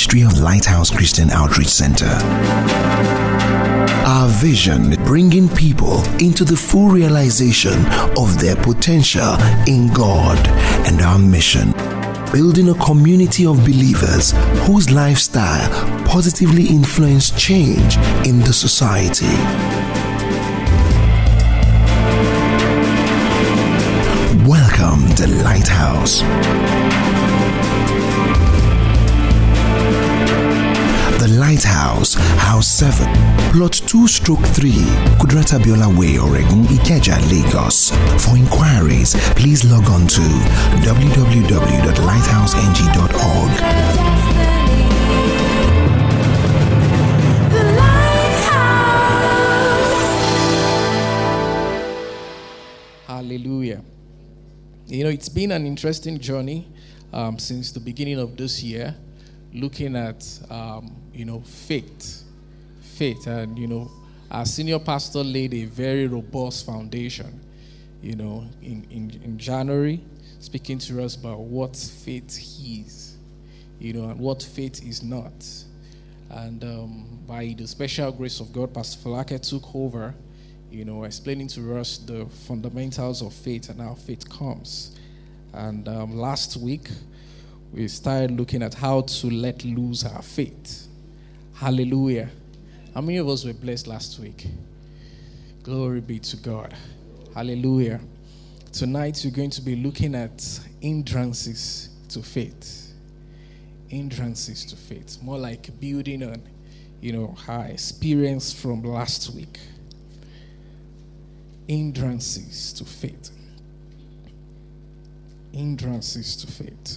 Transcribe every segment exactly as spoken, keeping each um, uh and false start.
ministry of Lighthouse Christian Outreach Center. Our vision, bringing people into the full realization of their potential in God, and our mission, building a community of believers whose lifestyle positively influence change in the society. Welcome to Lighthouse. The Lighthouse, House seven, Plot two stroke three, Kudrata Biola Way, Oregon, Ikeja, Lagos. For inquiries, please log on to w w w dot lighthouse n g dot org. Hallelujah. You know, it's been an interesting journey um, since the beginning of this year, looking at, um, you know, faith. Faith. And, you know, our senior pastor laid a very robust foundation, you know, in, in, in January, speaking to us about what faith is, you know, and what faith is not. And um, by the special grace of God, Pastor Falake took over, you know, explaining to us the fundamentals of faith and how faith comes. And um, last week, we started looking at how to let loose our faith. Hallelujah. How many of us were blessed last week? Glory be to God. Hallelujah. Tonight, we're going to be looking at hindrances to faith. Hindrances to faith. More like building on, you know, our experience from last week. Hindrances to faith. Hindrances to faith.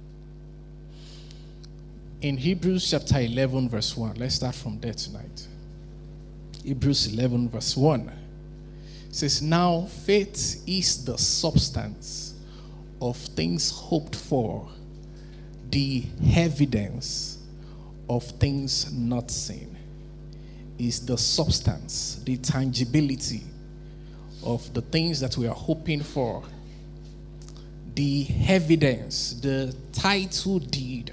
In Hebrews chapter eleven, verse one, let's start from there tonight. Hebrews eleven, verse one says, "Now faith is the substance of things hoped for, the evidence of things not seen." Is the substance, the tangibility of the things that we are hoping for, the evidence, the title deed,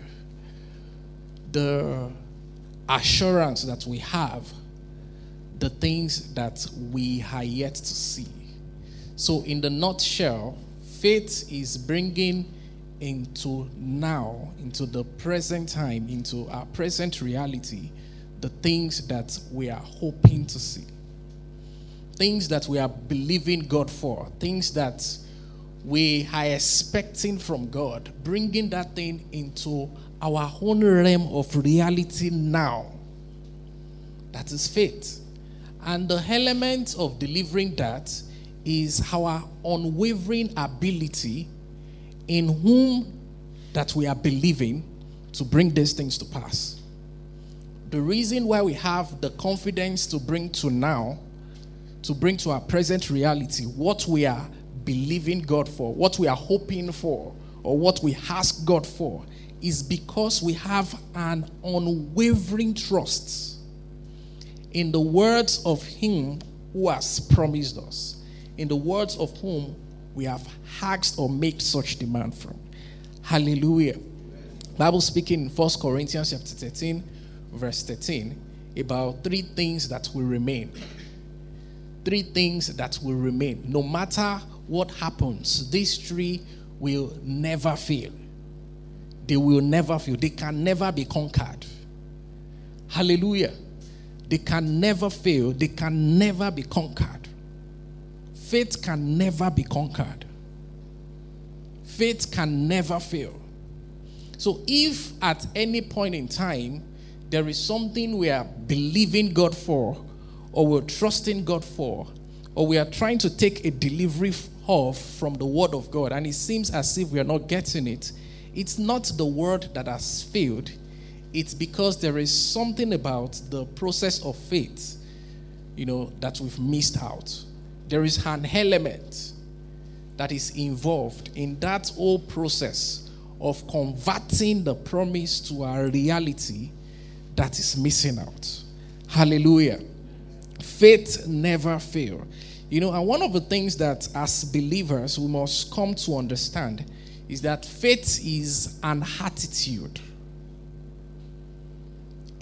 the assurance that we have, the things that we are yet to see. So in the nutshell, faith is bringing into now, into the present time, into our present reality, the things that we are hoping to see. Things that we are believing God for, things that we are expecting from God, bringing that thing into our own realm of reality now. That is faith. And the element of delivering that is our unwavering ability in whom that we are believing to bring these things to pass. The reason why we have the confidence to bring to now, to bring to our present reality what we are believing God for, what we are hoping for, or what we ask God for, is because we have an unwavering trust in the words of Him who has promised us, in the words of whom we have asked or made such demand from. Hallelujah. Bible speaking in First Corinthians chapter thirteen, verse thirteen, about three things that will remain. Three things that will remain. No matter what happens, these three will never fail. They will never fail. They can never be conquered. Hallelujah. They can never fail. They can never be conquered. Faith can never be conquered. Faith can never fail. So if at any point in time there is something we are believing God for, or we're trusting God for, or we are trying to take a delivery of from the word of God, and it seems as if we are not getting it, it's not the word that has failed. It's because there is something about the process of faith, you know, that we've missed out. There is an element that is involved in that whole process of converting the promise to our reality that is missing out. Hallelujah. Faith never fails. You know, and one of the things that as believers we must come to understand is that faith is an attitude.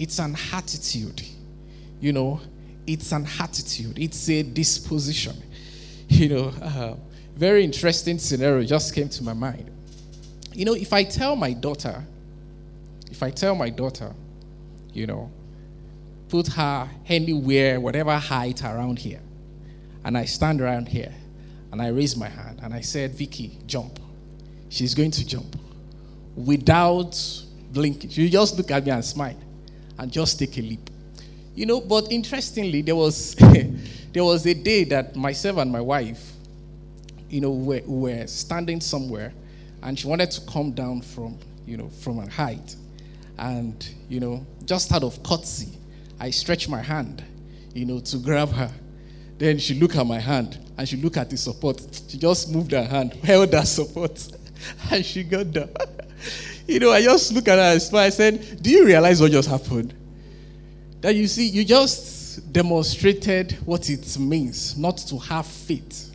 it's an attitude. You know, it's an attitude. It's a disposition. You know, uh, very interesting scenario just came to my mind. You know, if I tell my daughter, if I tell my daughter, you know, put her anywhere, whatever height around here, and I stand around here, and I raise my hand, and I said, Vicky, jump. She's going to jump. Without blinking. She just look at me and smile, and just take a leap. You know, but interestingly, there was there was a day that myself and my wife, you know, were, were standing somewhere, and she wanted to come down from, you know, from her height. And, you know, just out of courtesy, I stretched my hand, you know, to grab her. Then she looked at my hand, and she looked at the support. She just moved her hand, held that support, and she got down. You know, I just looked at her and smiled. I said, do you realize what just happened? That you see, you just demonstrated what it means not to have faith.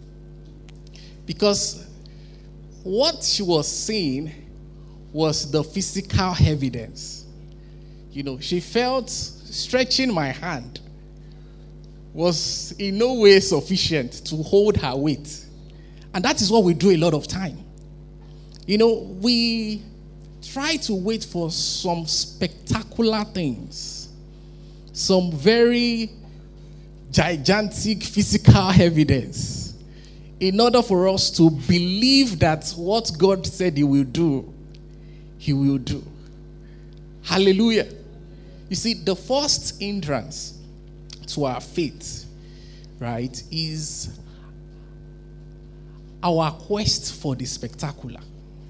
Because what she was seeing was the physical evidence. You know, she felt stretching my hand was in no way sufficient to hold her weight. And that is what we do a lot of time. You know, we try to wait for some spectacular things. Some very gigantic physical evidence in order for us to believe that what God said he will do, he will do. Hallelujah. You see, the first hindrance to our faith, right, is our quest for the spectacular.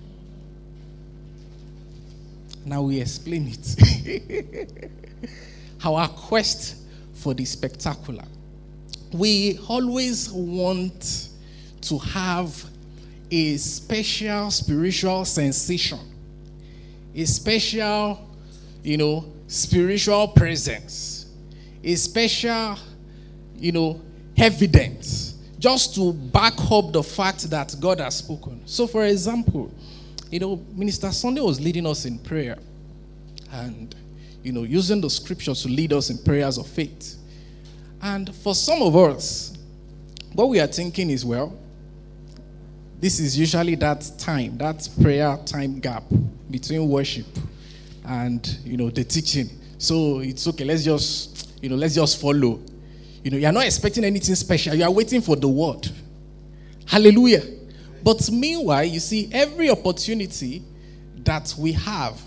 Now we explain it. Our quest for the spectacular. We always want to have a special spiritual sensation, a special, you know, spiritual presence, a special, you know, evidence, just to back up the fact that God has spoken. So, for example, you know, Minister Sunday was leading us in prayer, and you know, using the scriptures to lead us in prayers of faith. And for some of us, what we are thinking is, well, this is usually that time, that prayer time gap between worship and, you know, the teaching. So it's okay, let's just, you know, let's just follow. You know, you're not expecting anything special. You are waiting for the word. Hallelujah. But meanwhile, you see, every opportunity that we have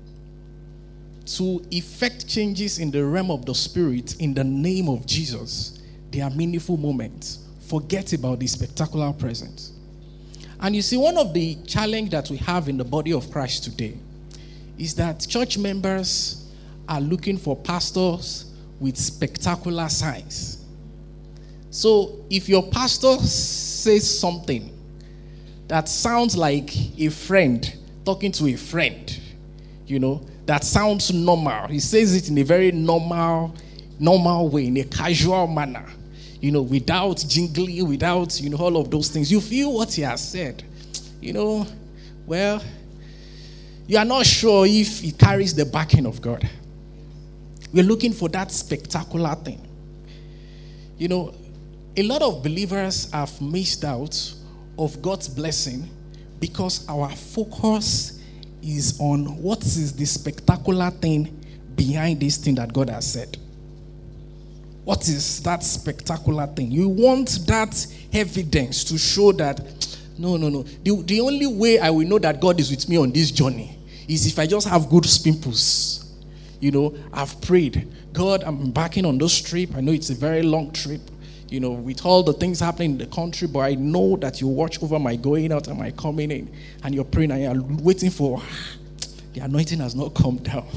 to effect changes in the realm of the spirit in the name of Jesus, they are meaningful moments. Forget about the spectacular present. And you see, one of the challenges that we have in the body of Christ today is that church members are looking for pastors with spectacular signs. So if your pastor says something that sounds like a friend talking to a friend, you know, that sounds normal. He says it in a very normal, normal way, in a casual manner, you know, without jingling, without, you know, all of those things. You feel what he has said, you know, well, you are not sure if it carries the backing of God. We're looking for that spectacular thing. You know, a lot of believers have missed out of God's blessing because our focus is on what is the spectacular thing behind this thing that God has said. What is that spectacular thing? You want that evidence to show that, no, no, no. The, the only way I will know that God is with me on this journey is if I just have good pimples. You know, I've prayed. God, I'm embarking on this trip. I know it's a very long trip, you know, with all the things happening in the country, but I know that you watch over my going out and my coming in, and you're praying and you're waiting for, the anointing has not come down.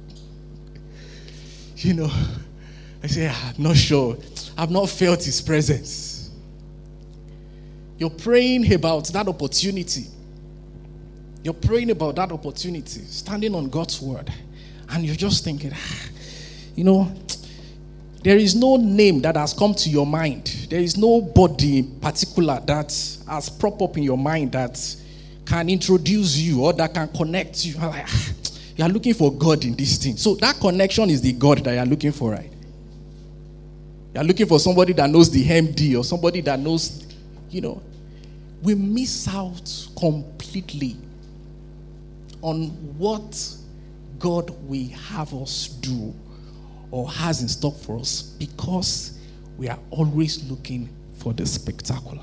You know, I say, I'm not sure. I've not felt his presence. You're praying about that opportunity. You're praying about that opportunity, standing on God's word, and you're just thinking, you know, there is no name that has come to your mind. There is nobody in particular that has propped up in your mind that can introduce you or that can connect you. Like, You are looking for God in this thing. So that connection is the God that you are looking for, right? You are looking for somebody that knows the M D or somebody that knows, you know. We miss out completely on what God will have us do or has in stock for us because we are always looking for the spectacular.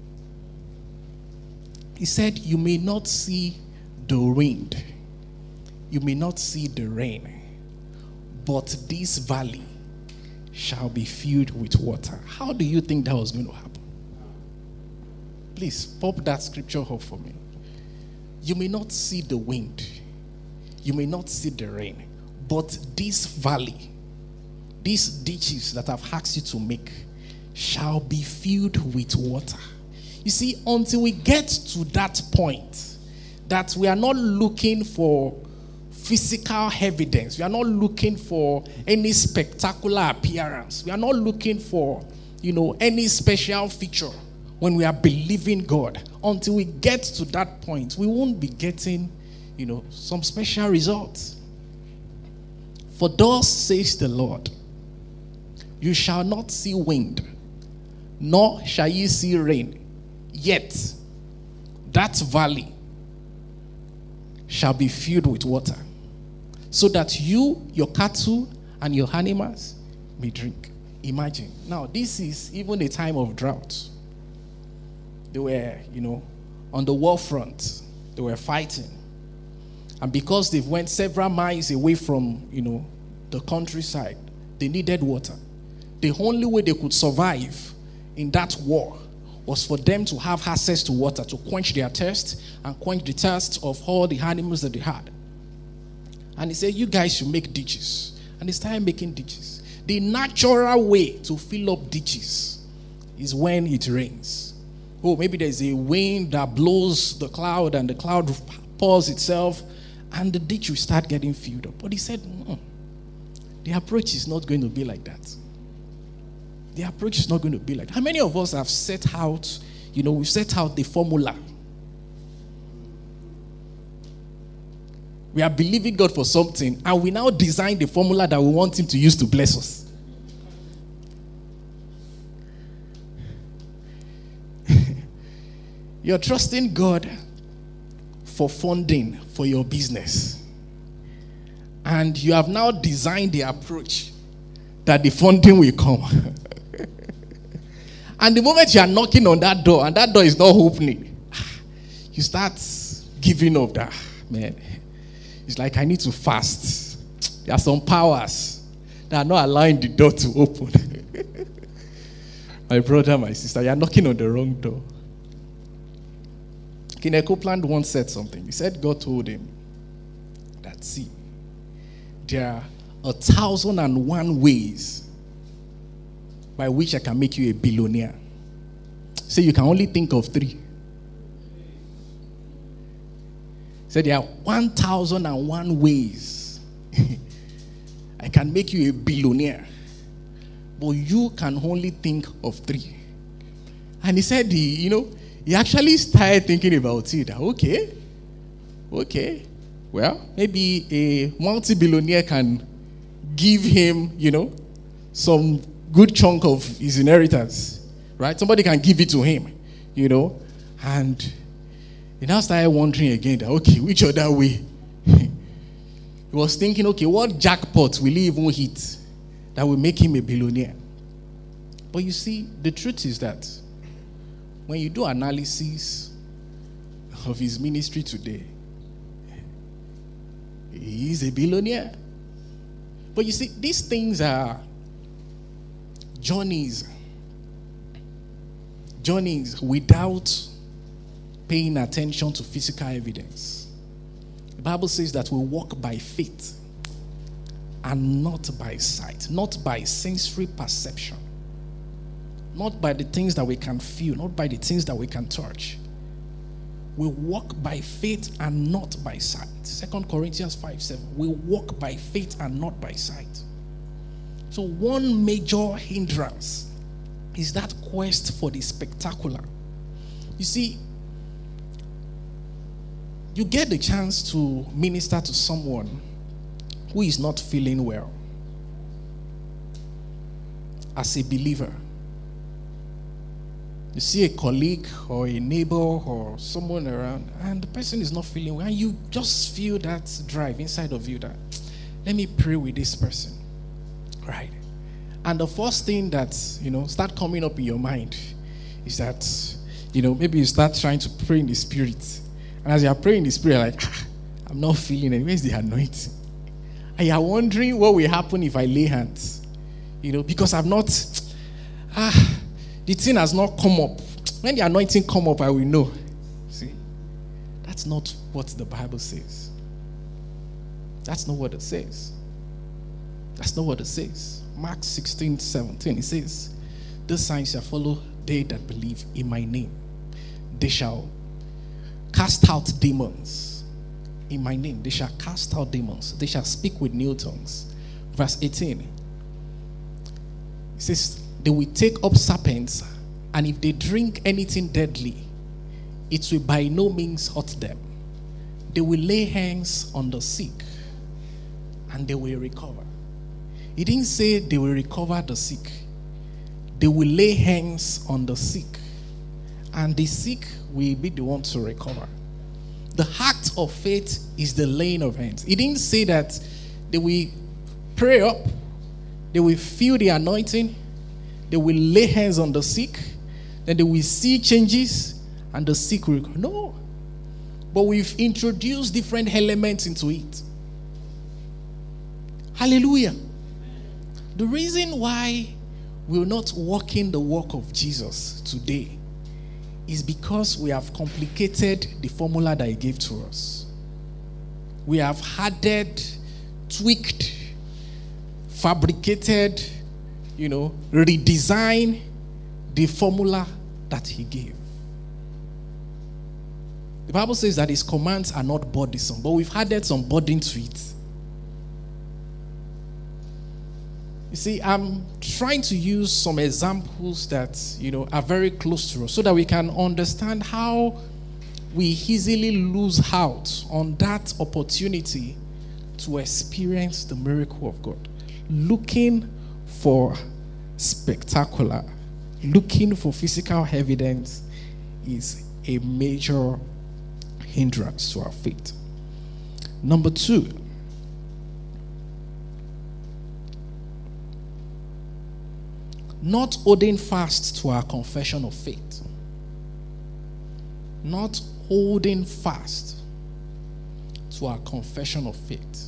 He said, you may not see the wind, you may not see the rain, but this valley shall be filled with water. How do you think that was going to happen? Please pop that scripture up for me. You may not see the wind, you may not see the rain, but this valley, these ditches that I've asked you to make, shall be filled with water. You see, until we get to that point, that we are not looking for physical evidence, we are not looking for any spectacular appearance, we are not looking for, you know, any special feature. When we are believing God, until we get to that point, we won't be getting, you know, some special results. For thus says the Lord, you shall not see wind, nor shall ye see rain, yet that valley shall be filled with water, so that you, your cattle, and your animals may drink. Imagine. Now, this is even a time of drought. They were, you know, on the war front. They were fighting. And because they went several miles away from, you know, the countryside, they needed water. The only way they could survive in that war was for them to have access to water, to quench their thirst and quench the thirst of all the animals that they had. And he said, you guys should make ditches. And they started making ditches. The natural way to fill up ditches is when it rains. Oh, maybe there's a wind that blows the cloud and the cloud pours itself and the ditch will start getting filled up. But he said, no, the approach is not going to be like that. The approach is not going to be like that. How many of us have set out, you know, we've set out the formula. We are believing God for something and we now design the formula that we want him to use to bless us. You're trusting God for funding for your business. And you have now designed the approach that the funding will come. And the moment you are knocking on that door and that door is not opening, you start giving up that, man. It's like, I need to fast. There are some powers that are not allowing the door to open. My brother, my sister, you are knocking on the wrong door. Kenneth Copeland once said something. He said God told him that, see, there are a thousand and one ways by which I can make you a billionaire. So you can only think of three. He said there are one thousand and one ways I can make you a billionaire, but you can only think of three. And he said, he, you know, he actually started thinking about it. Okay, okay, well, maybe a multi-billionaire can give him, you know, some good chunk of his inheritance, right? Somebody can give it to him, you know, and he now started wondering again that, okay, which other way? He was thinking, okay, what jackpot will he even hit that will make him a billionaire? But you see, the truth is that when you do analysis of his ministry today, he is a billionaire. But you see, these things are journeys. Journeys without paying attention to physical evidence. The Bible says that we walk by faith and not by sight, not by sensory perception, not by the things that we can feel, not by the things that we can touch. We walk by faith and not by sight. Second Corinthians five seven. We walk by faith and not by sight. So one major hindrance is that quest for the spectacular. You see, you get the chance to minister to someone who is not feeling well as a believer. You see a colleague or a neighbor or someone around, and the person is not feeling well, and you just feel that drive inside of you that, let me pray with this person, right? And the first thing that, you know, start coming up in your mind is that, you know, maybe you start trying to pray in the spirit. And as you are praying in the spirit, you're like, ah, I'm not feeling it. Where's the anointing? And you are wondering what will happen if I lay hands. You know, because I've not, ah, the thing has not come up. When the anointing come up, I will know. See? That's not what the Bible says. That's not what it says. That's not what it says. Mark sixteen, seventeen, it says, "These signs shall follow they that believe in my name. They shall cast out demons in my name. They shall cast out demons. They shall speak with new tongues." Verse eighteen. It says, "They will take up serpents, and if they drink anything deadly, it will by no means hurt them. They will lay hands on the sick, and they will recover." He didn't say they will recover the sick. They will lay hands on the sick, and the sick will be the one to recover. The act of faith is the laying of hands. He didn't say that they will pray up, they will feel the anointing, they will lay hands on the sick, then they will see changes, and the sick will recover. No. But we've introduced different elements into it. Hallelujah. The reason why we're not walking the walk of Jesus today is because we have complicated the formula that he gave to us. We have added, tweaked, fabricated, you know, redesigned the formula that he gave. The Bible says that his commands are not burdensome, but we've added some burden to it. You see, I'm trying to use some examples that, you know, are very close to us so that we can understand how we easily lose out on that opportunity to experience the miracle of God. Looking for spectacular, looking for physical evidence is a major hindrance to our faith. Number two, not holding fast to our confession of faith. Not holding fast to our confession of faith.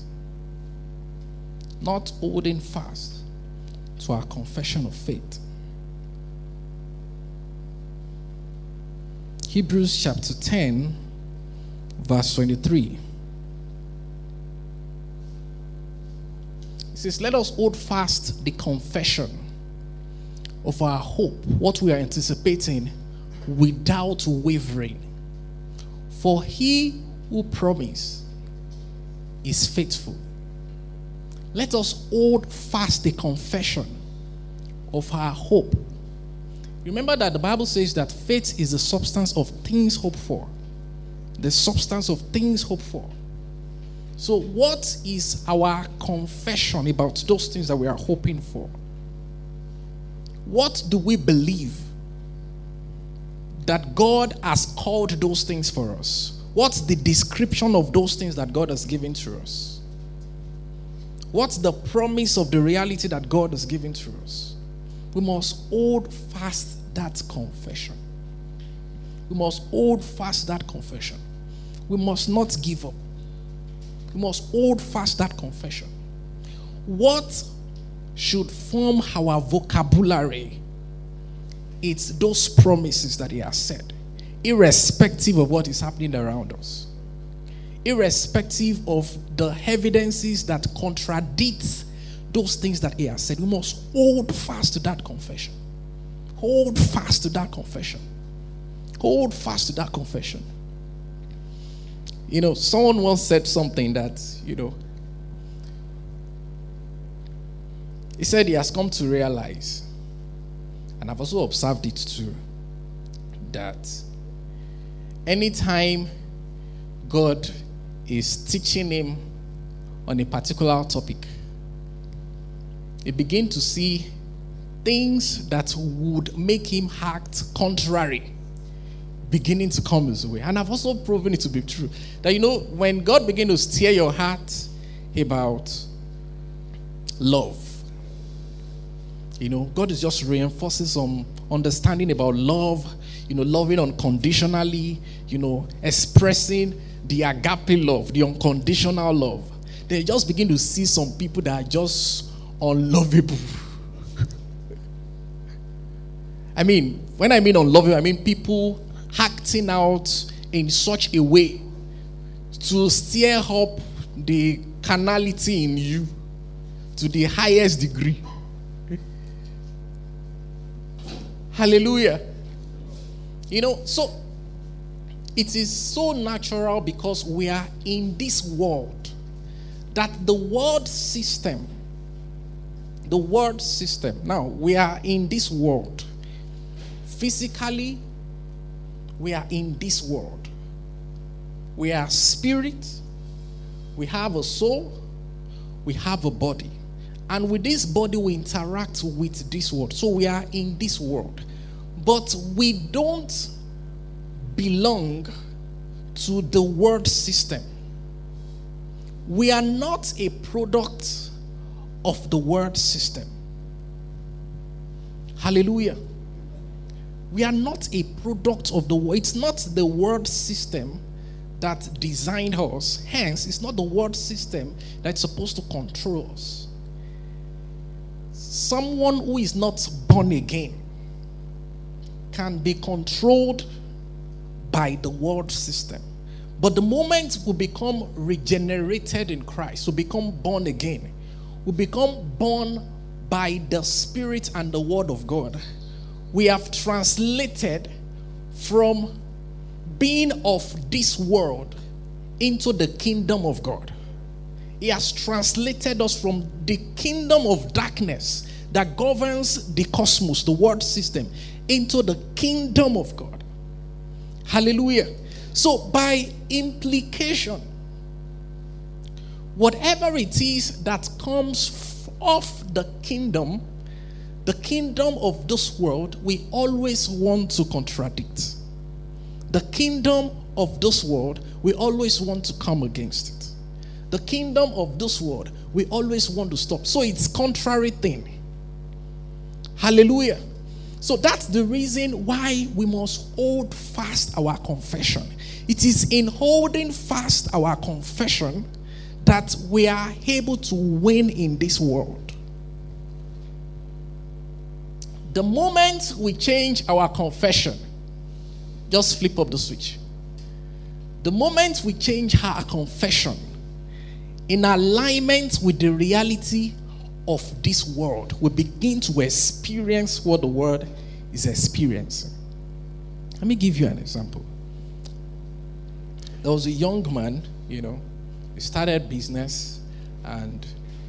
Not holding fast to our confession of faith. Hebrews chapter ten, verse twenty-three. It says, "Let us hold fast the confession of our hope," what we are anticipating, "without wavering. For he who promised is faithful." Let us hold fast the confession of our hope. Remember that the Bible says that faith is the substance of things hoped for. The substance of things hoped for. So what is our confession about those things that we are hoping for? What do we believe that God has called those things for us? What's the description of those things that God has given to us? What's the promise of the reality that God has given to us? We must hold fast that confession. We must hold fast that confession. We must not give up. We must hold fast that confession. What should form our vocabulary? It's those promises that he has said, irrespective of what is happening around us, irrespective of the evidences that contradict those things that he has said. We must hold fast to that confession. Hold fast to that confession. Hold fast to that confession. You know, someone once said something that, you know, he said he has come to realize, and I've also observed it too, that anytime God is teaching him on a particular topic, he began to see things that would make him act contrary beginning to come his way. And I've also proven it to be true. That, you know, when God begins to steer your heart about love, you know, God is just reinforcing some understanding about love, you know, loving unconditionally, you know, expressing the agape love, the unconditional love. They just begin to see some people that are just unlovable. I mean, when I mean unlovable, I mean people acting out in such a way to stir up the carnality in you to the highest degree. Hallelujah. You know, so it is so natural because we are in this world that the world system, the world system, now we are in this world. Physically, we are in this world. We are spirit, we have a soul, we have a body. And with this body, we interact with this world. So we are in this world. But we don't belong to the world system. We are not a product of the world system. Hallelujah. We are not a product of the world. It's not the world system that designed us. Hence, it's not the world system that's supposed to control us. Someone who is not born again can be controlled by the world system. But the moment we become regenerated in Christ, we become born again, we become born by the Spirit and the Word of God, we have translated from being of this world into the kingdom of God. He has translated us from the kingdom of darkness that governs the cosmos, the world system, into the kingdom of God. Hallelujah. So by implication, whatever it is that comes off the kingdom, the kingdom of this world, we always want to contradict. The kingdom of this world, we always want to come against it. The kingdom of this world, we always want to stop. So it's contrary thing. Hallelujah. So that's the reason why we must hold fast our confession. It is in holding fast our confession that we are able to win in this world. The moment we change our confession, just flip up the switch. The moment we change our confession in alignment with the reality of this world, we begin to experience what the world is experiencing. Let me give you an example. There was a young man, you know, he started business, and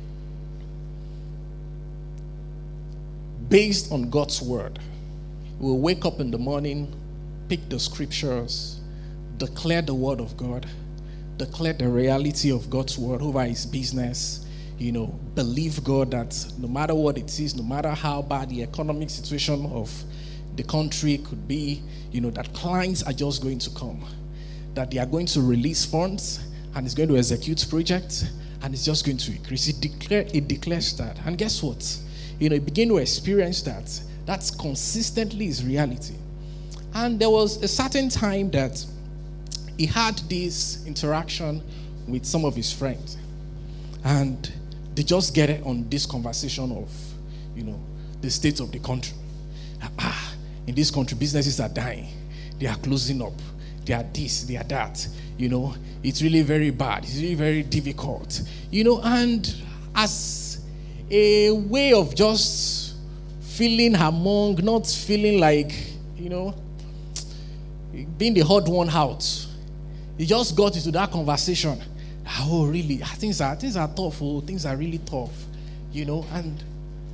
based on God's word, he will wake up in the morning, pick the scriptures, declare the word of God, declare the reality of God's word over his business, you know, believe God that no matter what it is, no matter how bad the economic situation of the country could be, you know, that clients are just going to come, that they are going to release funds, and it's going to execute projects, and it's just going to increase. It, declare, it declares that. And guess what? You know, he began to experience that. That's consistently his reality. And there was a certain time that he had this interaction with some of his friends. And they just get it on this conversation of, you know, the state of the country. Ah, in this country, businesses are dying. They are closing up. They are this, they are that. You know, it's really very bad. It's really very difficult. You know, and as a way of just feeling among, not feeling like, you know, being the hot one out, he just got into that conversation. Oh, really? Things are things are tough. Oh, things are really tough, you know. And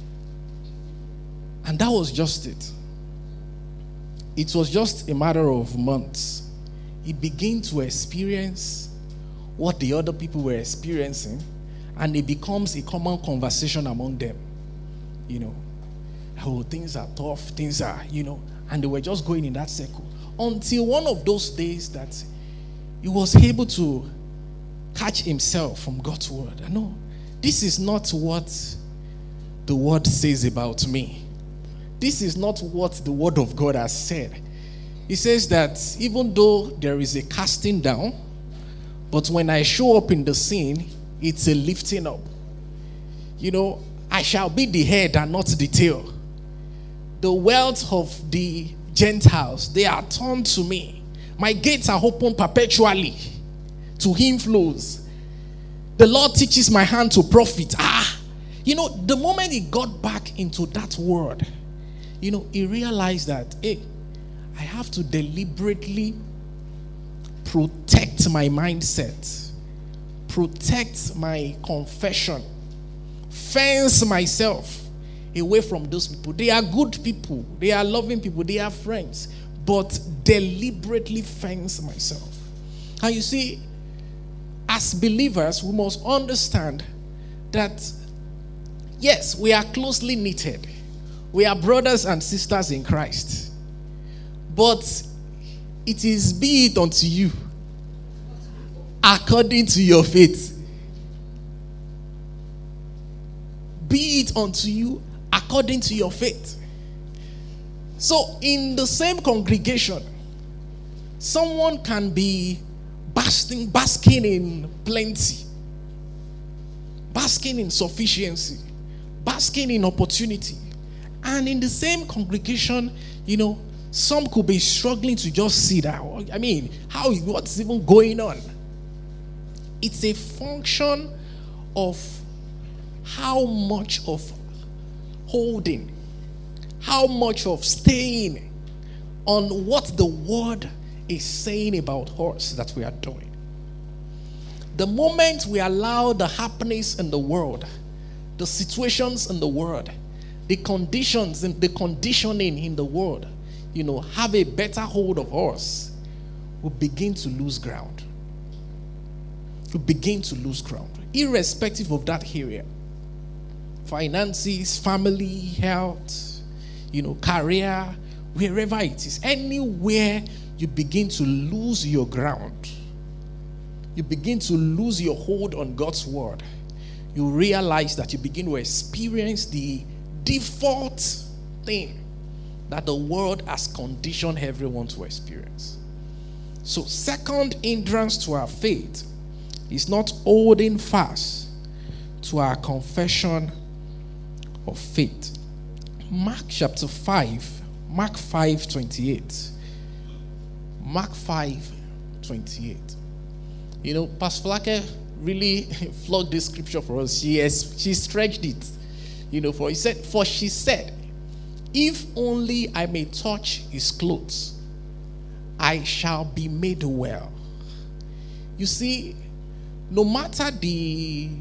and that was just it. It was just a matter of months, he began to experience what the other people were experiencing, and it becomes a common conversation among them. You know, oh, things are tough, things are, you know, and they were just going in that circle. Until one of those days that he was able to catch himself from God's word. No, this is not what the word says about me. This is not what the word of God has said. He says that even though there is a casting down, but when I show up in the scene, it's a lifting up. You know, I shall be the head and not the tail. The wealth of the Gentiles, they are turned to me. My gates are open perpetually. To him flows. The Lord teaches my hand to profit. Ah, you know, the moment he got back into that word, you know, he realized that, hey, I have to deliberately protect my mindset, protect my confession, fence myself away from those people. They are good people, they are loving people, they are friends, but deliberately fence myself. And you see, as believers, we must understand that, yes, we are closely knitted. We are brothers and sisters in Christ. But it is be it unto you according to your faith. Be it unto you according to your faith. So in the same congregation, someone can be basking, basking in plenty, basking in sufficiency, basking in opportunity. And in the same congregation, you know, some could be struggling to just see that. I mean, how is what's even going on? It's a function of how much of holding, how much of staying on what the word is saying about us that we are doing. The moment we allow the happenings in the world, the situations in the world, the conditions and the conditioning in the world, you know, have a better hold of us, we begin to lose ground. We begin to lose ground, irrespective of that area. Finances, family, health, you know, career, wherever it is, anywhere you begin to lose your ground, you begin to lose your hold on God's word, you realize that you begin to experience the default thing that the world has conditioned everyone to experience. So, second hindrance to our faith is not holding fast to our confession of faith. Mark chapter five, Mark five twenty-eight. Mark five twenty-eight. You know, Pastor Flake really flogged this scripture for us. She has, she stretched it. You know, for he said, for she said, if only I may touch his clothes, I shall be made well. You see, no matter the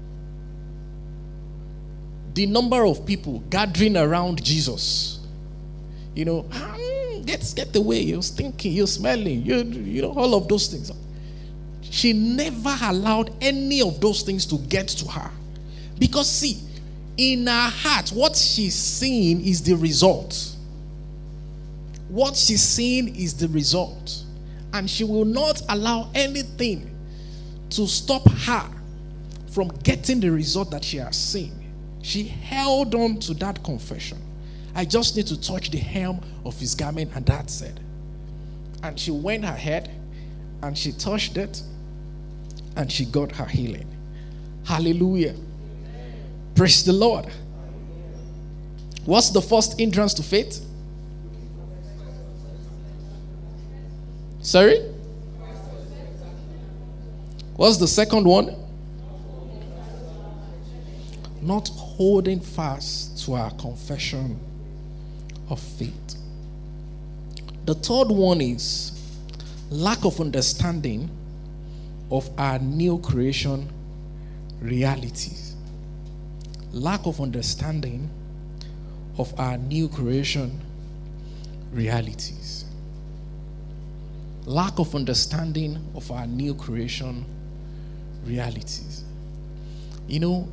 the number of people gathering around Jesus, you know, get get away, you're stinking, you're smelling, you you know, all of those things. She never allowed any of those things to get to her. Because see, in her heart, what she's seeing is the result. What she's seeing is the result. And she will not allow anything to stop her from getting the result that she has seen. She held on to that confession. I just need to touch the hem of his garment, and that's it. And she went ahead and she touched it and she got her healing. Hallelujah. Praise the Lord. What's the first hindrance to faith? Sorry? What's the second one? Not holding fast to our confession of faith. The third one is lack of understanding of our new creation realities. Lack of understanding of our new creation realities. lack of understanding of our new creation realities. You know,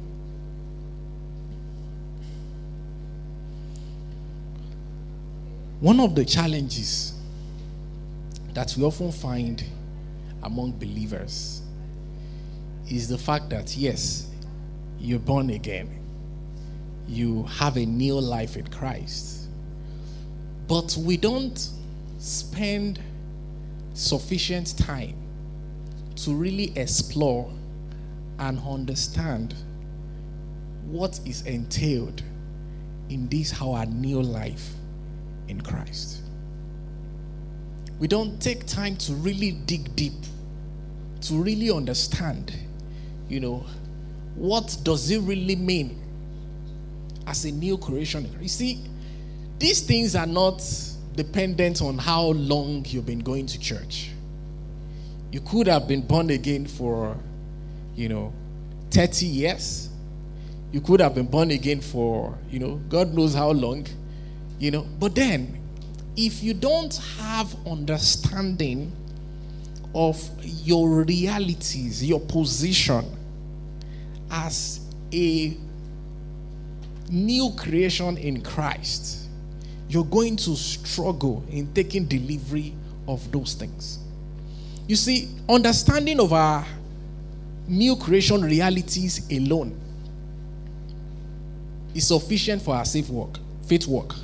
one of the challenges that we often find among believers is the fact that, yes, you're born again. You have a new life in Christ. But we don't spend sufficient time to really explore and understand what is entailed in this our new life in Christ. We don't take time to really dig deep, to really understand, you know, what does it really mean as a new creation. You see, these things are not dependent on how long you've been going to church. You could have been born again for, you know, thirty years. You could have been born again for, you know, God knows how long, you know. But then, if you don't have understanding of your realities, your position as a new creation in Christ, you're going to struggle in taking delivery of those things. You see, understanding of our new creation realities alone is sufficient for our safe work, faith work.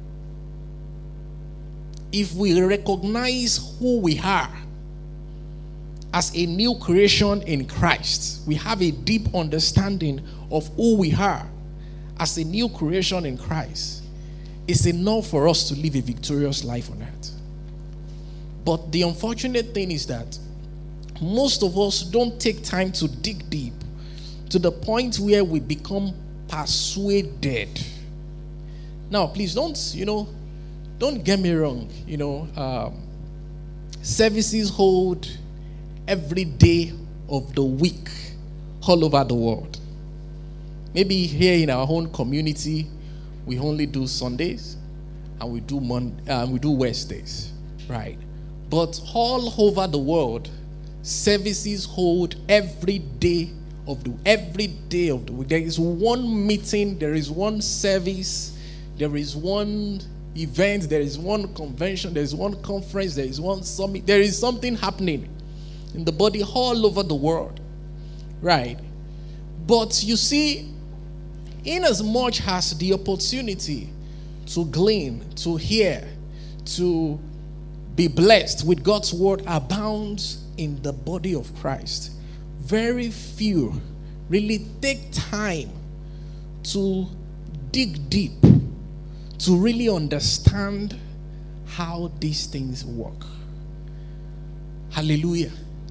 If we recognize who we are as a new creation in Christ, we have a deep understanding of who we are as a new creation in Christ, it's enough for us to live a victorious life on earth. But the unfortunate thing is that most of us don't take time to dig deep to the point where we become persuaded. Now, please don't, you know, don't get me wrong. You know, um, services hold every day of the week all over the world. Maybe here in our own community, we only do Sundays and we do Mon- uh, we do Wednesdays, right? But all over the world, services hold every day of the every day of the week. There is one meeting, there is one service, there is one event, there is one convention, there is one conference, there is one summit. There is something happening in the body all over the world, right? But you see, in as much as the opportunity to glean, to hear, to be blessed with God's word abounds in the body of Christ, very few really take time to dig deep, to really understand how these things work. Hallelujah.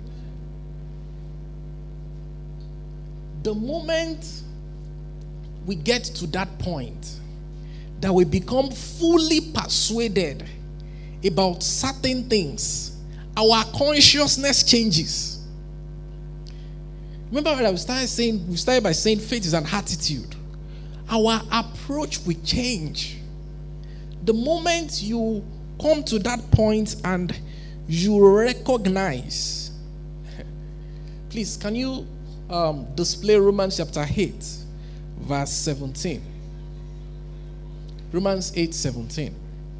The moment we get to that point that we become fully persuaded about certain things, our consciousness changes. Remember when I started saying, we started by saying faith is an attitude. Our approach will change. The moment you come to that point and you recognize, please, can you um, display Romans chapter eight, verse seventeen? Romans eight, seventeen.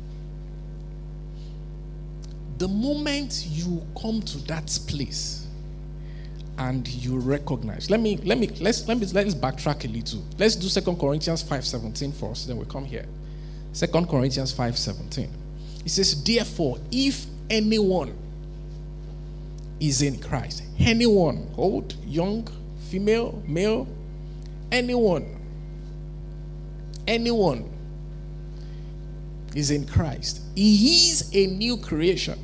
The moment you come to that place and you recognize, let me let me let's let me let's backtrack a little. Let's do Second Corinthians five seventeen first, then we come here. Second Corinthians five seventeen. It says, therefore, if anyone is in Christ, anyone, old, young, female, male, anyone, anyone is in Christ, he is a new creation.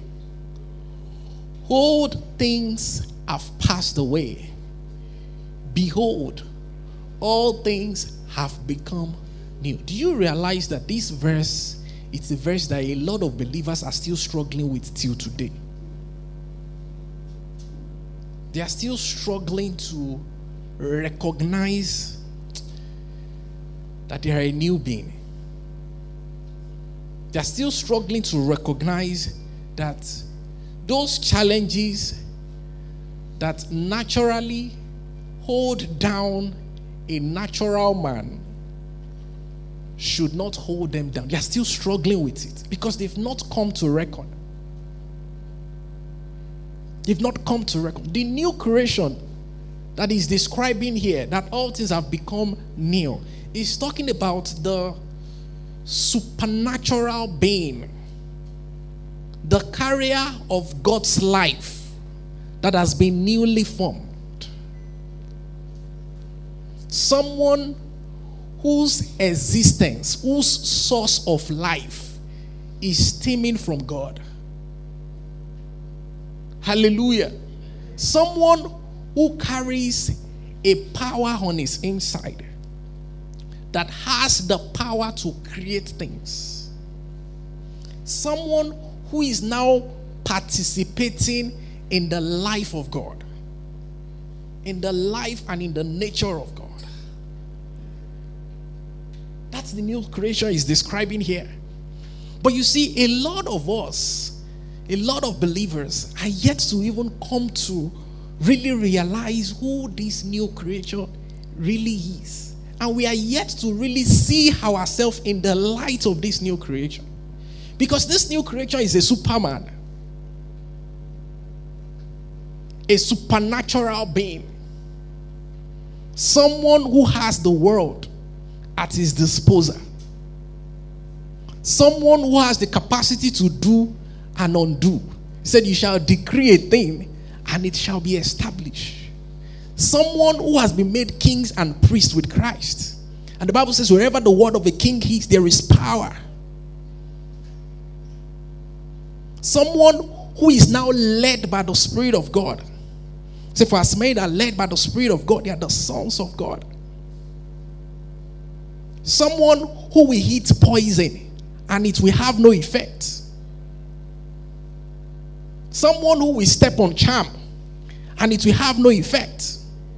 Old things have passed away. Behold, all things have become new. Do you realize that this verse, it's a verse that a lot of believers are still struggling with till today? They are still struggling to recognize that they are a new being. They are still struggling to recognize that those challenges that naturally hold down a natural man should not hold them down. They are still struggling with it because they've not come to reckon. They've not come to reckon. The new creation that is describing here, that all things have become new, is talking about the supernatural being, the carrier of God's life that has been newly formed. Someone whose existence, whose source of life is stemming from God. Hallelujah. Someone who carries a power on his inside that has the power to create things. Someone who is now participating in the life of God, in the life and in the nature of God. That's the new creation is describing here. But you see, a lot of us, a lot of believers are yet to even come to really realize who this new creature really is. And we are yet to really see ourselves in the light of this new creation. Because this new creature is a superman, a supernatural being, someone who has the world at his disposal, someone who has the capacity to do and undo. He said, you shall decree a thing and it shall be established. Someone who has been made kings and priests with Christ. And the Bible says, wherever the word of a king is, there is power. Someone who is now led by the Spirit of God. Say, for as many are led by the Spirit of God, they are the sons of God. Someone who will eat poison and it will have no effect. Someone who will step on charm and it will have no effect.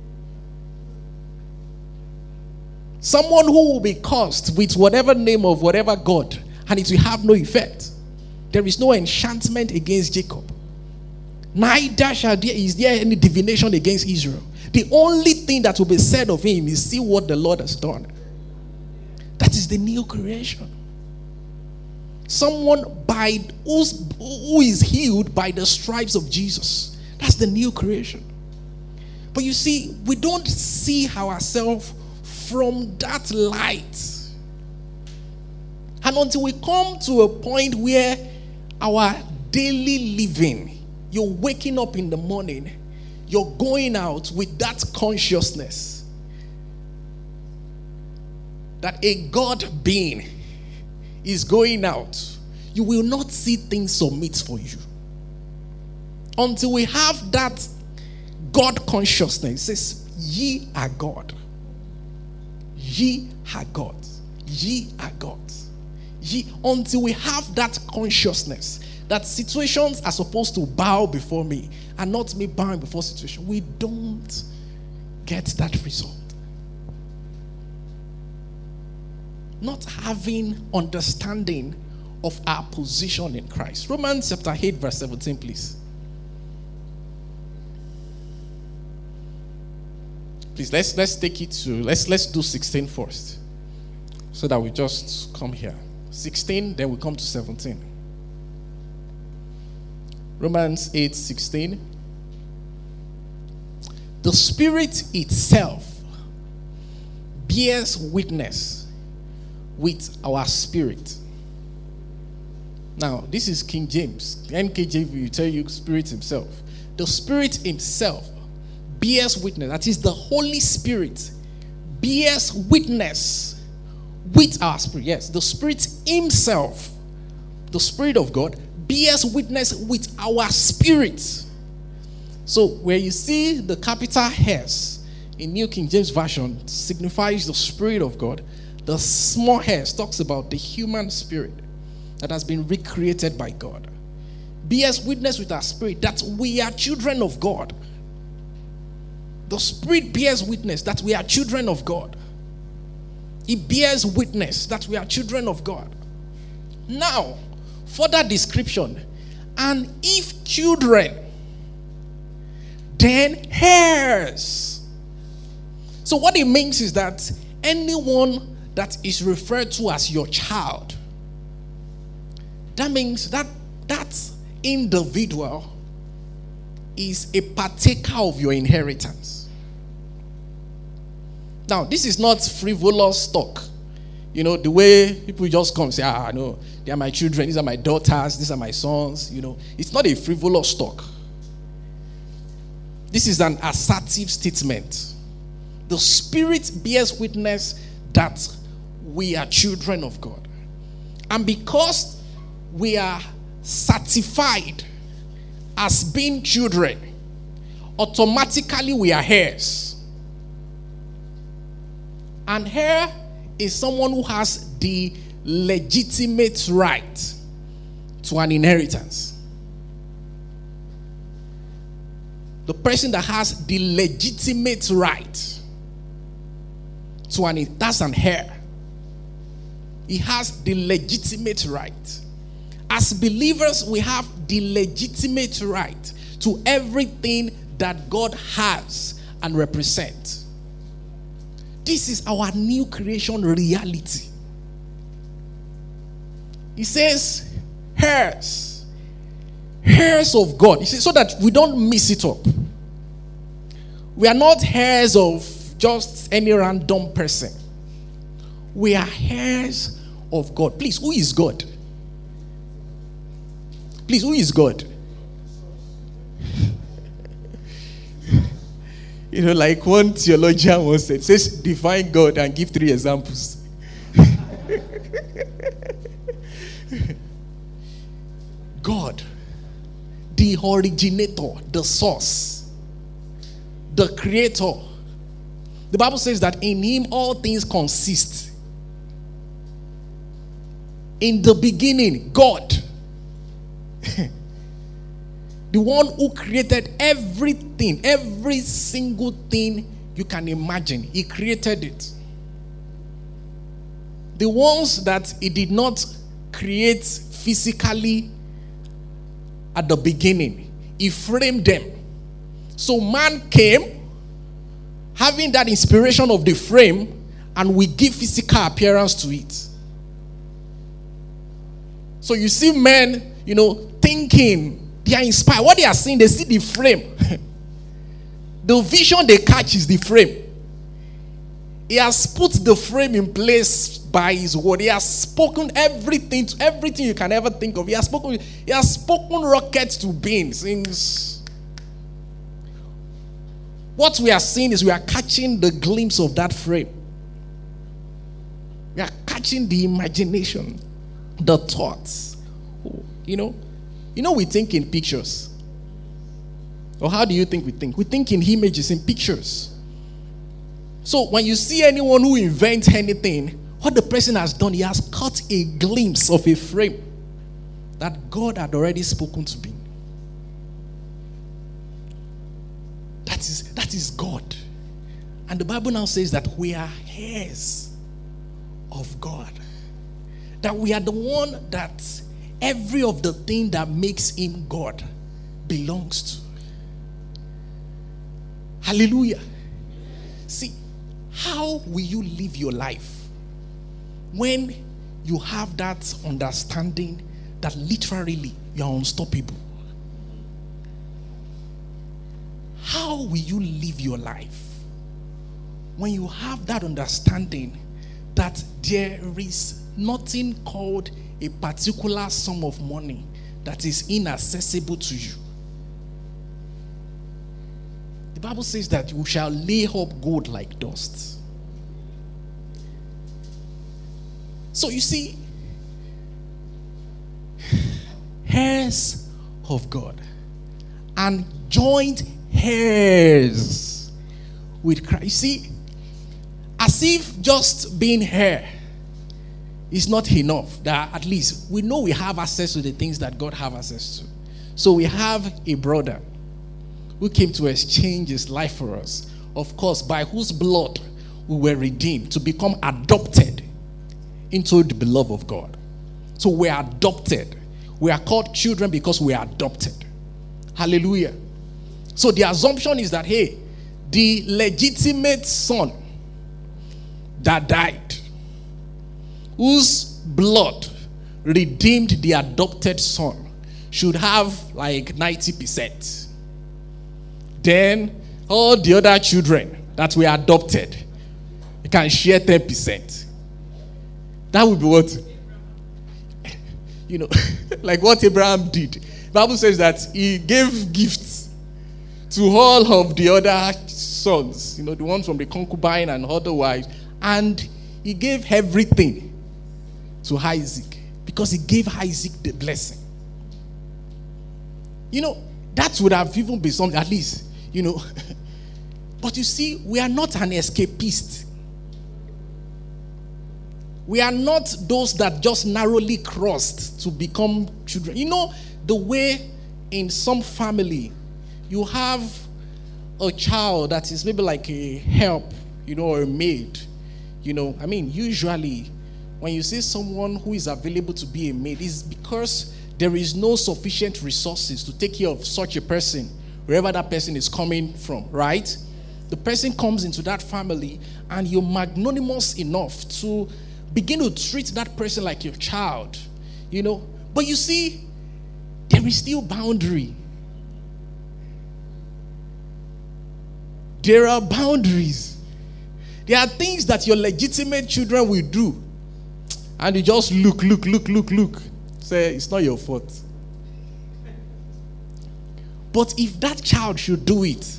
Someone who will be cursed with whatever name of whatever God and it will have no effect. There is no enchantment against Jacob. Neither shall there is there any divination against Israel. The only thing that will be said of him is, see what the Lord has done. That is the new creation. Someone by who's, who is healed by the stripes of Jesus. That's the new creation. But you see, we don't see ourselves from that light. And until we come to a point where our daily living, you're waking up in the morning, you're going out with that consciousness that a God being is going out, you will not see things submit for you. Until we have that God consciousness, it says, ye are God. Ye are God. Ye are God. Ye, until we have that consciousness that situations are supposed to bow before me and not me bowing before situation, we don't get that result. Not having understanding of our position in Christ. Romans chapter eight verse seventeen, please. Please, let's let's take it to, let's let's do sixteen first. So that we just come here. sixteen, then we come to seventeen. Romans eight sixteen. The Spirit itself bears witness with our spirit. Now, this is King James. The N K J V will tell you Spirit himself. The Spirit himself bears witness. That is, the Holy Spirit bears witness with our spirit. Yes, the Spirit himself, the Spirit of God, bears witness with our spirit. So, where you see the capital S in New King James Version signifies the Spirit of God. The small s talks about the human spirit that has been recreated by God. Bears witness with our spirit that we are children of God. The Spirit bears witness that we are children of God. It bears witness that we are children of God. Now, further description. And if children, then heirs. So what it means is that anyone that is referred to as your child, that means that that individual is a partaker of your inheritance. Now, this is not frivolous talk. You know, the way people just come and say, ah, no, they are my children, these are my daughters, these are my sons. You know, it's not a frivolous talk. This is an assertive statement. The Spirit bears witness that we are children of God. And because we are certified as being children, automatically we are heirs. And heir is someone who has the legitimate right to an inheritance. The person that has the legitimate right to an, that's an heir. He has the legitimate right. As believers, we have the legitimate right to everything that God has and represents. This is our new creation reality. He says, heirs. Heirs of God. He says, so that we don't mix it up. We are not heirs of just any random person. We are heirs of God. Please, who is God? Please, who is God? You know, like one theologian once said, says, define God and give three examples. God, the originator, the source, the creator. The Bible says that in him all things consist. In the beginning, God, the one who created everything, every single thing you can imagine. He created it. The ones that he did not create physically at the beginning, he framed them. So man came, having that inspiration of the frame, and we give physical appearance to it. So you see men, you know, thinking, they are inspired. What they are seeing, they see the frame. The vision they catch is the frame. He has put the frame in place by his word. He has spoken everything, everything you can ever think of. He has spoken, he has spoken rockets to being. Since what we are seeing is we are catching the glimpse of that frame. We are catching the imagination, the thoughts. You know, you know we think in pictures. Or how do you think we think? We think in images, in pictures. So when you see anyone who invents anything, what the person has done, he has caught a glimpse of a frame that God had already spoken to be. That is, that is God. And the Bible now says that we are heirs of God. That we are the one that every of the thing that makes him God belongs to. Hallelujah. See, how will you live your life when you have that understanding that literally you are unstoppable? How will you live your life when you have that understanding that there is nothing called a particular sum of money that is inaccessible to you? The Bible says that you shall lay up gold like dust. So you see, heirs of God and joint heirs with Christ. You see, as if just being heir is not enough, that at least we know we have access to the things that God have access to. So we have a brother who came to exchange his life for us, of course, by whose blood we were redeemed to become adopted into the beloved of God. So we're adopted. We are called children because we are adopted. Hallelujah. So the assumption is that, hey, the legitimate son that died, whose blood redeemed the adopted son, should have like ninety percent. Then all the other children that were adopted, you can share ten percent. That would be what? You know, like what Abraham did. The Bible says that he gave gifts to all of the other sons, you know, the ones from the concubine and other wives, and he gave everything to Isaac because he gave Isaac the blessing. You know, that would have even been something, at least, you know. But you see, we are not an escapist. We are not those that just narrowly crossed to become children. You know, the way in some family, you have a child that is maybe like a help, you know, or a maid. You know, I mean, usually, when you see someone who is available to be a maid, it's because there is no sufficient resources to take care of such a person, wherever that person is coming from, right? The person comes into that family, and you're magnanimous enough to begin to treat that person like your child, you know. But you see, there is still boundary. There are boundaries. There are things that your legitimate children will do, and you just look, look, look, look, look. Say, it's not your fault. But if that child should do it,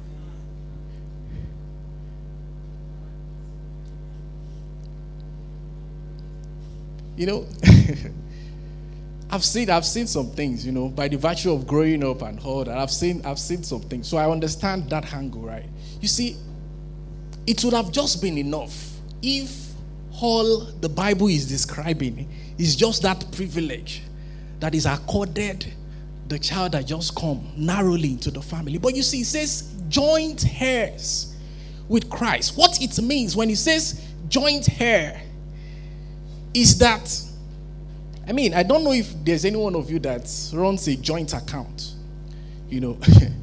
you know, I've seen I've seen some things, you know, by the virtue of growing up and all that. I've seen I've seen some things. So I understand that angle, right? You see, it would have just been enough if all the Bible is describing is just that privilege that is accorded the child that just come narrowly into the family. But you see, it says joint heirs with Christ. What it means when it says joint heir is that, I mean, I don't know if there's any one of you that runs a joint account. You know,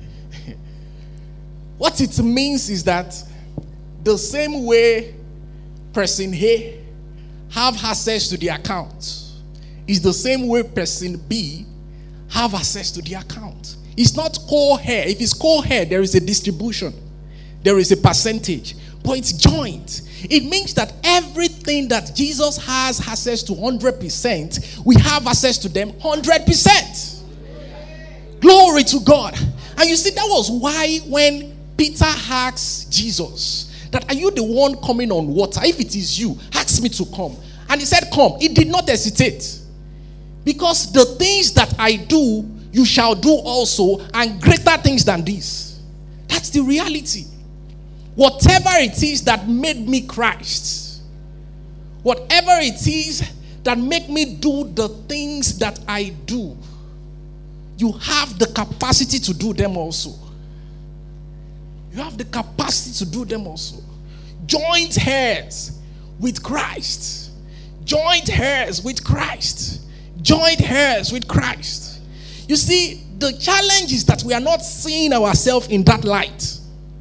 what it means is that the same way person A have access to the account is the same way person B have access to the account. It's not co-heir. If it's co-heir, there is a distribution. There is a percentage. But it's joint. It means that everything that Jesus has access to one hundred percent, we have access to them one hundred percent. Glory to God. And you see, that was why when Peter asked Jesus, that are you the one coming on water? If it is you, ask me to come. And he said, come. He did not hesitate. Because the things that I do, you shall do also, and greater things than this. That's the reality. Whatever it is that made me Christ, whatever it is that make me do the things that I do, you have the capacity to do them also. You have the capacity to do them also. Joint heirs with Christ. Joint heirs with Christ. Joint heirs with Christ. You see, the challenge is that we are not seeing ourselves in that light.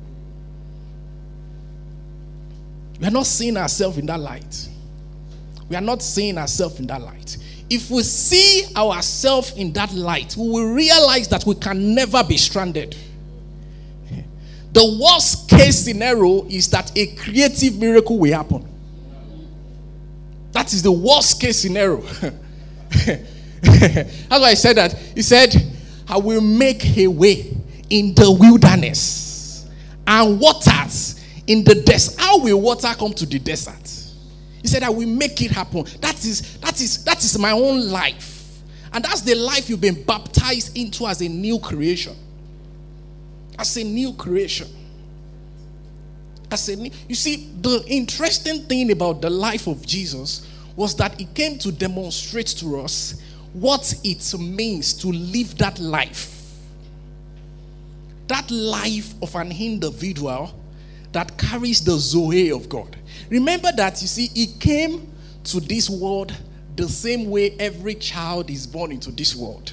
We are not seeing ourselves in that light. We are not seeing ourselves in that light. If we see ourselves in that light, we will realize that we can never be stranded. The worst case scenario is that a creative miracle will happen. That is the worst case scenario. That's why I said that. He said, I will make a way in the wilderness and waters in the desert. How will water come to the desert? He said, I will make it happen. That is, that is, that is my own life. And that's the life you've been baptized into as a new creation. As a new creation. As a new, you see, the interesting thing about the life of Jesus was that he came to demonstrate to us what it means to live that life. That life of an individual that carries the Zoe of God. Remember that, you see, he came to this world the same way every child is born into this world.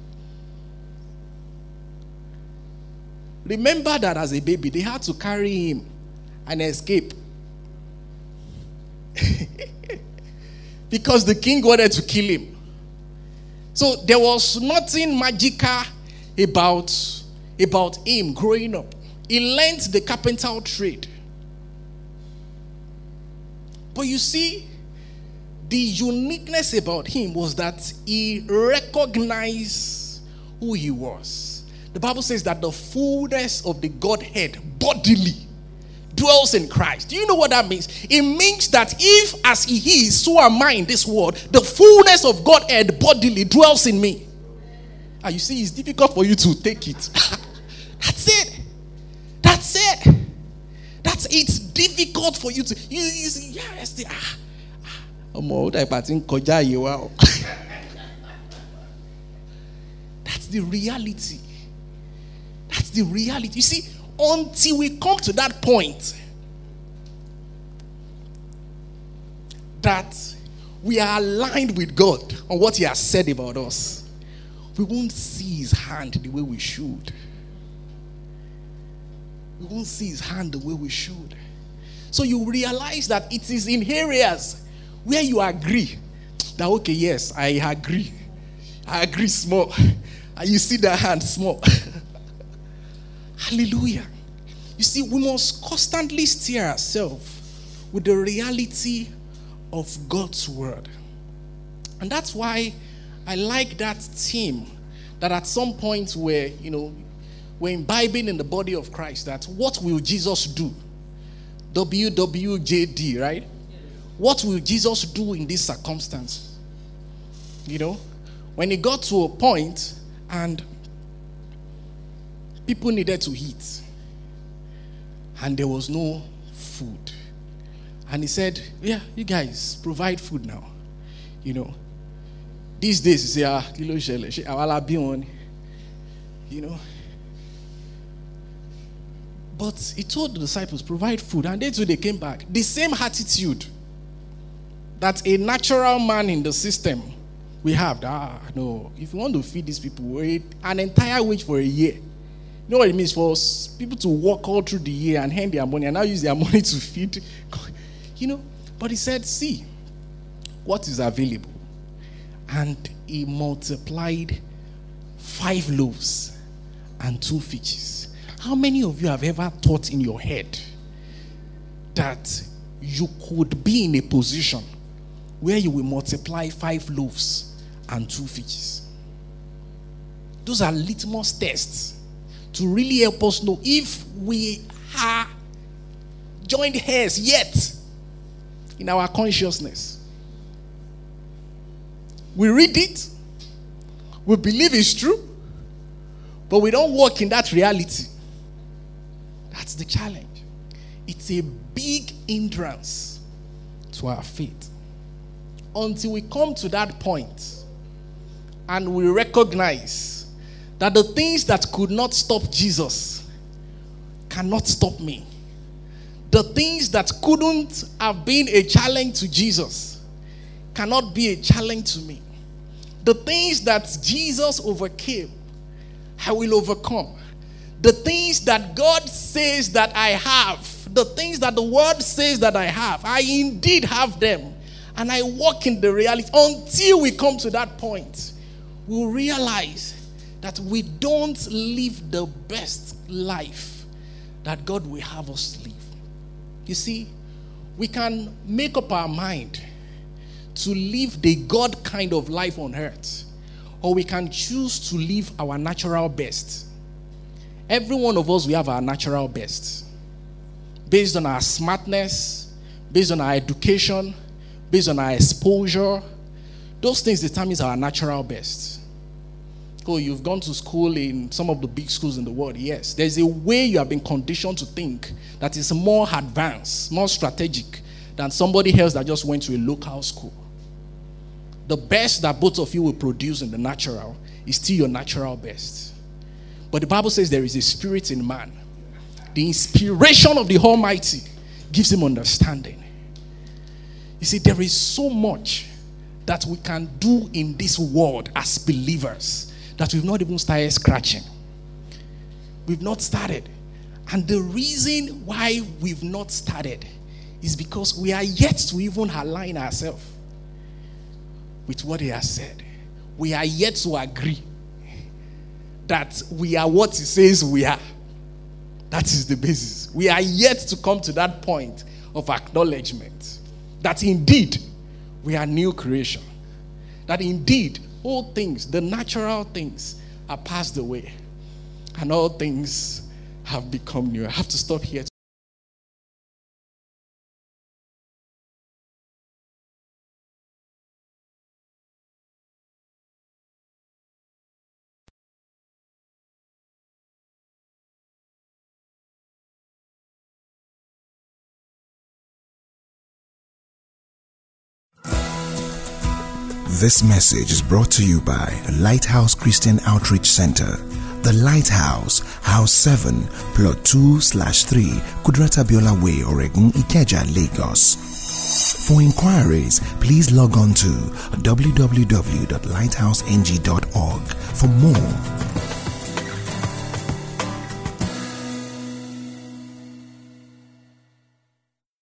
Remember that as a baby, they had to carry him and escape. Because the king wanted to kill him. So there was nothing magical about, about him growing up. He learned the carpenter trade. But you see, the uniqueness about him was that he recognized who he was. The Bible says that the fullness of the Godhead bodily dwells in Christ. Do you know what that means? It means that if as he is, so am I in this world, the fullness of Godhead bodily dwells in me. And you see, it's difficult for you to take it. That's it. That's it. That's it's difficult for you to. You, you see, yeah, it's the, ah, I'm old. I think koja you wow. That's the reality. That's the reality. You see, until we come to that point that we are aligned with God on what He has said about us, we won't see His hand the way we should. We won't see His hand the way we should. So you realize that it is in areas where you agree that, okay, yes, I agree. I agree small. And you see the hand small. Hallelujah. You see, we must constantly steer ourselves with the reality of God's word. And that's why I like that theme that at some point where, you know, we're imbibing in the body of Christ, that what will Jesus do? W W J D, right? What will Jesus do in this circumstance? You know, when it got to a point and people needed to eat and there was no food, and he said, yeah, you guys provide food now. You know, these days you say, ah, you know. But he told the disciples, provide food, and they too, they came back. The same attitude that a natural man in the system we have. Ah, no, if you want to feed these people, wait an entire wage for a year. You know what it means for people to work all through the year and hand their money and now use their money to feed. You know, but he said, see what is available. And he multiplied five loaves and two fishes. How many of you have ever thought in your head that you could be in a position where you will multiply five loaves and two fishes? Those are litmus tests to really help us know if we are joined hairs yet in our consciousness. We read it, we believe it's true, but we don't walk in that reality. That's the challenge. It's a big hindrance to our faith. Until we come to that point and we recognize that the things that could not stop Jesus cannot stop me. The things that couldn't have been a challenge to Jesus cannot be a challenge to me. The things that Jesus overcame, I will overcome. The things that God says that I have, the things that the word says that I have, I indeed have them. And I walk in the reality. Until we come to that point, we'll realize that we don't live the best life that God will have us live. You see, we can make up our mind to live the God kind of life on earth, or we can choose to live our natural best. Every one of us, we have our natural best. Based on our smartness, based on our education, based on our exposure, those things determine our natural best. Oh, you've gone to school in some of the big schools in the world. Yes, there's a way you have been conditioned to think that is more advanced, more strategic than somebody else that just went to a local school. The best that both of you will produce in the natural is still your natural best. But the Bible says there is a spirit in man. The inspiration of the Almighty gives him understanding. You see, there is so much that we can do in this world as believers that we've not even started scratching. We've not started. And the reason why we've not started is because we are yet to even align ourselves with what he has said. We are yet to agree that we are what he says we are. That is the basis. We are yet to come to that point of acknowledgement that indeed we are new creation. That indeed all things, the natural things, are passed away, and all things have become new. I have to stop here. This message is brought to you by Lighthouse Christian Outreach Center. The Lighthouse, House seven, Plot two slash three, Kudrata Biola Way, Oregun, Ikeja, Lagos. For inquiries, please log on to w w w dot lighthouse n g dot org for more.